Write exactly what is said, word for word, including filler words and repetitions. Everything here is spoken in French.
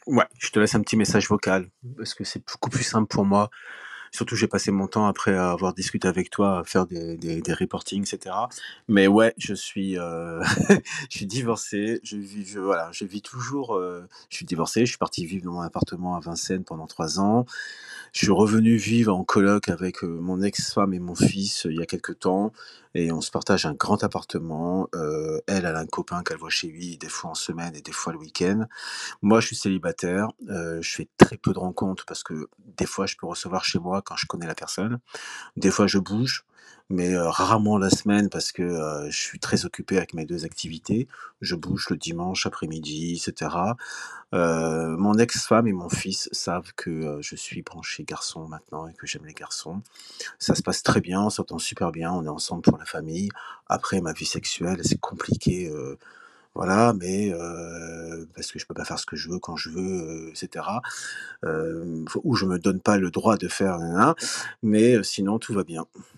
Ouais, je te laisse un petit message vocal parce que c'est beaucoup plus simple pour moi. Surtout, j'ai passé mon temps après avoir discuté avec toi à faire des des des reportings et cetera. Mais ouais, je suis, heu, je suis divorcé, je vis je voilà, je vis toujours, heu, je suis divorcé, je suis parti vivre dans mon appartement à Vincennes pendant trois ans. Je suis revenu vivre en coloc avec, heu, mon ex-femme et mon fils, heu, il y a quelque temps et on se partage un grand appartement. Heu, elle, elle a un copain qu'elle voit chez lui des fois en semaine et des fois le week-end. Moi, je suis célibataire, heu, je fais très peu de rencontres parce que des fois, je peux recevoir chez moi quand je connais la personne. Des fois, je bouge, mais heu, rarement la semaine parce que, heu, je suis très occupé avec mes deux activités. Je bouge le dimanche après-midi et cetera. Heu, mon ex-femme et mon fils savent que, heu, je suis branché garçon maintenant et que j'aime les garçons. Ça se passe très bien, on s'entend super bien, on est ensemble pour la famille. Après ma vie sexuelle, c'est compliqué, heu, voilà, mais heu, parce que je peux pas faire ce que je veux quand je veux, heu, et cetera. Hem, ou je me donne pas le droit de faire nin nin, mais heu, sinon tout va bien.